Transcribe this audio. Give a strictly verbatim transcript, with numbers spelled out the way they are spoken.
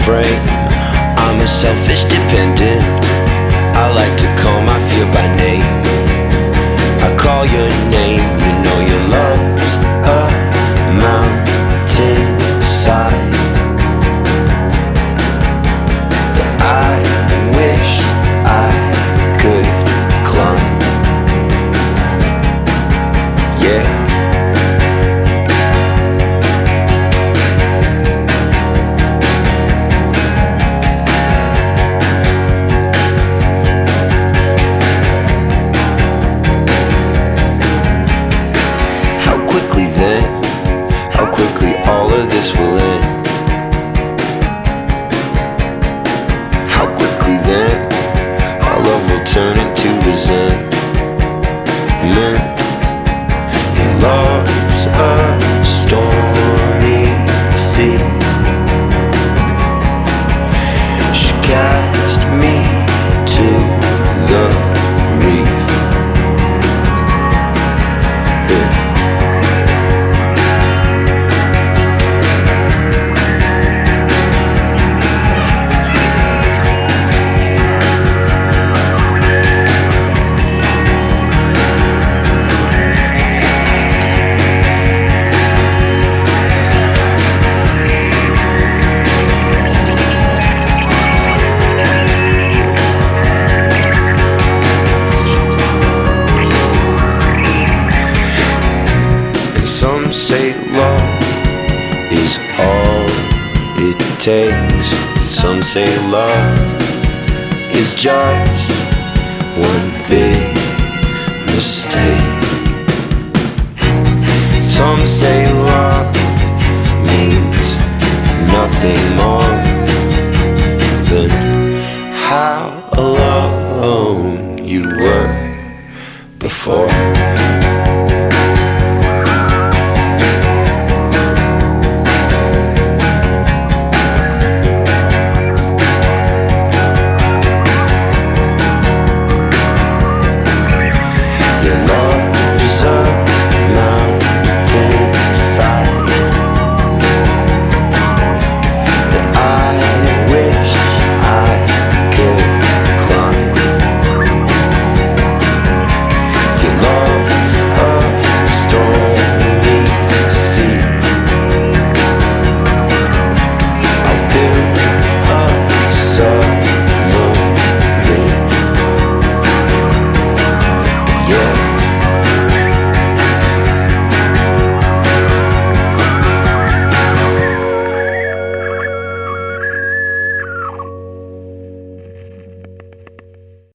frame. I'm a selfish dependent. I like to call my fear by name. I call your name, you know your love's a mountainside that I wish I could climb. Yeah. All of this will end. How quickly then our love will turn into resentment. And love's a stormy sea. She cast me to the reef. Yeah. Some say love is all it takes. Some say love is just one big mistake. Some say love means nothing more than how alone you were before.